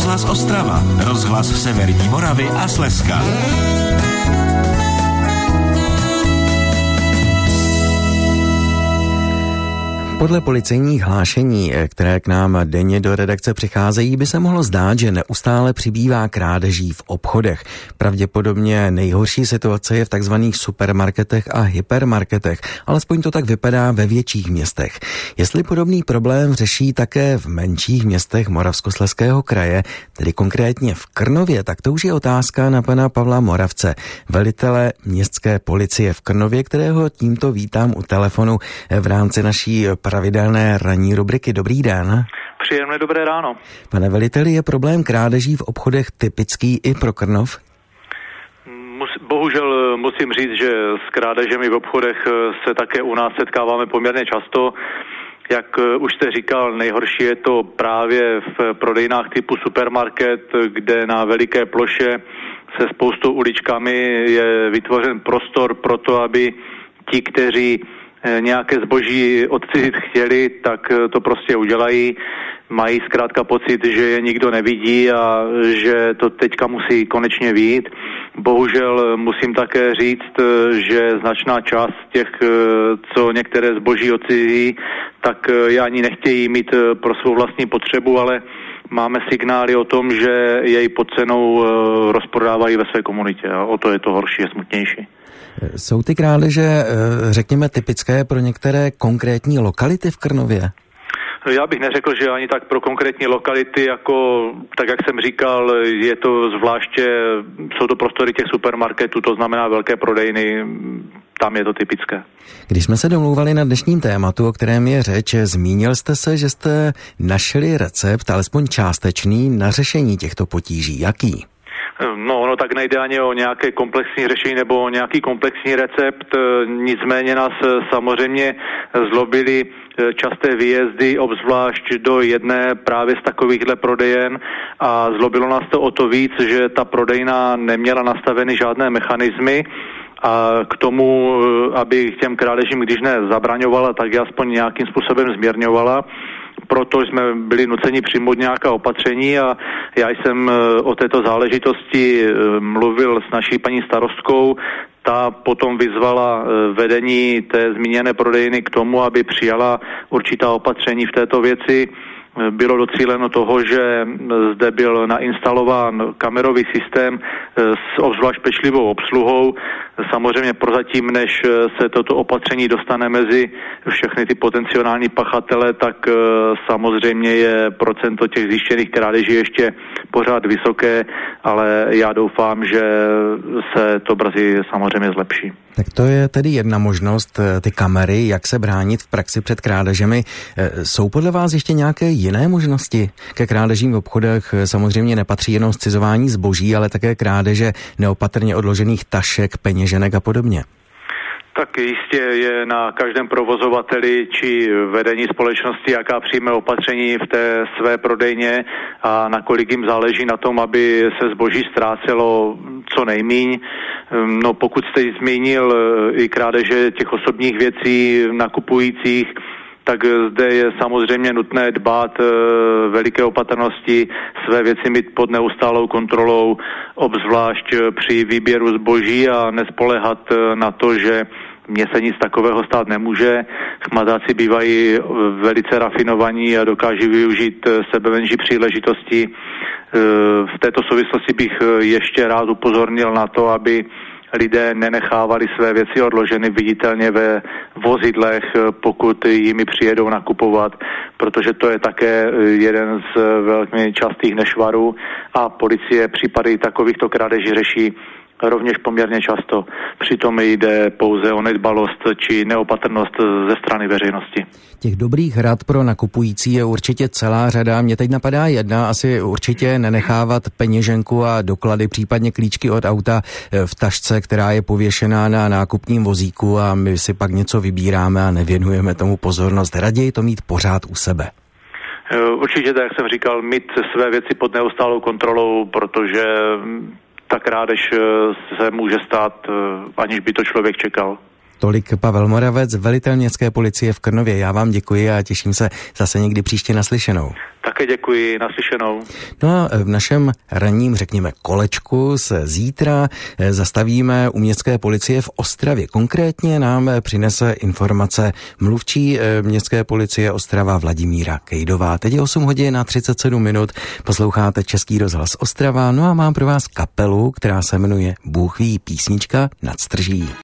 Rozhlas Ostrava, rozhlas Severní Moravy a Slezska. Podle policejních hlášení, které k nám denně do redakce přicházejí, by se mohlo zdát, že neustále přibývá krádeží v obchodech. Pravděpodobně nejhorší situace je v takzvaných supermarketech a hypermarketech, alespoň to tak vypadá ve větších městech. Jestli podobný problém řeší také v menších městech Moravskoslezského kraje, tedy konkrétně v Krnově, tak to už je otázka na pana Pavla Moravce, velitele městské policie v Krnově, kterého tímto vítám u telefonu v rámci naší pravidelné ranní rubriky. Dobrý den. Příjemné dobré ráno. Pane veliteli, je problém krádeží v obchodech typický i pro Krnov? Bohužel musím říct, že s krádežemi v obchodech se také u nás setkáváme poměrně často. Jak už jste říkal, nejhorší je to právě v prodejnách typu supermarket, kde na veliké ploše se spoustou uličkami je vytvořen prostor pro to, aby ti, kteří nějaké zboží odcizit chtěli, tak to prostě udělají. Mají zkrátka pocit, že je nikdo nevidí a že to teďka musí konečně vyjít. Bohužel musím také říct, že značná část těch, co některé zboží odcizí, tak je ani nechtějí mít pro svou vlastní potřebu, ale máme signály o tom, že jej pod cenou rozprodávají ve své komunitě a o to je to horší, je smutnější. Jsou ty krádeže, řekněme, typické pro některé konkrétní lokality v Krnově? Já bych neřekl, že ani tak pro konkrétní lokality, jako tak jak jsem říkal, je to zvláště, jsou to prostory těch supermarketů, to znamená velké prodejny, tam je to typické. Když jsme se domlouvali na dnešním tématu, o kterém je řeč, zmínil jste se, že jste našli recept, alespoň částečný, na řešení těchto potíží. Jaký? No tak nejde ani o nějaké komplexní řešení nebo o nějaký komplexní recept, nicméně nás samozřejmě zlobily časté výjezdy, obzvlášť do jedné právě z takovýchhle prodejen a zlobilo nás to o to víc, že ta prodejna neměla nastaveny žádné mechanismy a k tomu, aby těm krádežím, když ne zabraňovala, tak je aspoň nějakým způsobem zmírňovala. Proto jsme byli nuceni přijmout nějaká opatření a já jsem o této záležitosti mluvil s naší paní starostkou. Ta potom vyzvala vedení té zmíněné prodejny k tomu, aby přijala určitá opatření v této věci. Bylo docíleno toho, že zde byl nainstalován kamerový systém s obzvlášť pečlivou obsluhou. Samozřejmě prozatím, než se toto opatření dostane mezi všechny ty potenciální pachatele, tak samozřejmě je procento těch zjištěných krádeží ještě pořád vysoké, ale já doufám, že se to brzy samozřejmě zlepší. Tak to je tedy jedna možnost, ty kamery, jak se bránit v praxi před krádežemi. Jsou podle vás ještě nějaké jiné možnosti? Ke krádežím v obchodech samozřejmě nepatří jenom scizování zboží, ale také krádeže neopatrně odložených tašek, peněženek a podobně. Tak jistě je na každém provozovateli či vedení společnosti, jaká přijme opatření v té své prodejně a nakolik jim záleží na tom, aby se zboží ztrácelo co nejmíň. No pokud jste zmínil i krádeže těch osobních věcí nakupujících, tak zde je samozřejmě nutné dbát veliké opatrnosti, své věci mít pod neustálou kontrolou, obzvlášť při výběru zboží a nespoléhat na to, že mně se nic takového stát nemůže. Chmatáci bývají velice rafinovaní a dokáží využít sebemenší příležitosti. V této souvislosti bych ještě rád upozornil na to, aby lidé nenechávali své věci odloženy viditelně ve vozidlech, pokud jimi přijedou nakupovat, protože to je také jeden z velmi častých nešvarů a policie případy takovýchto krádeží řeší rovněž poměrně často. Přitom jde pouze o nedbalost či neopatrnost ze strany veřejnosti. Těch dobrých rad pro nakupující je určitě celá řada. Mně teď napadá jedna, asi určitě nenechávat peněženku a doklady, případně klíčky od auta v tašce, která je pověšená na nákupním vozíku a my si pak něco vybíráme a nevěnujeme tomu pozornost. Raději to mít pořád u sebe. Určitě, tak jak jsem říkal, mít své věci pod neustálou kontrolou, protože ta krádež se může stát, aniž by to člověk čekal. Tolik Pavel Moravec, velitel městské policie v Krnově. Já vám děkuji a těším se zase někdy příště naslyšenou. Také děkuji, naslyšenou. No a v našem ranním, řekněme, kolečku se zítra zastavíme u městské policie v Ostravě. Konkrétně nám přinese informace mluvčí městské policie Ostrava Vladimíra Kejdová. Teď je 8 hodin a 37 minut, posloucháte Český rozhlas Ostrava, no a mám pro vás kapelu, která se jmenuje Bůh ví, písnička Nad strží.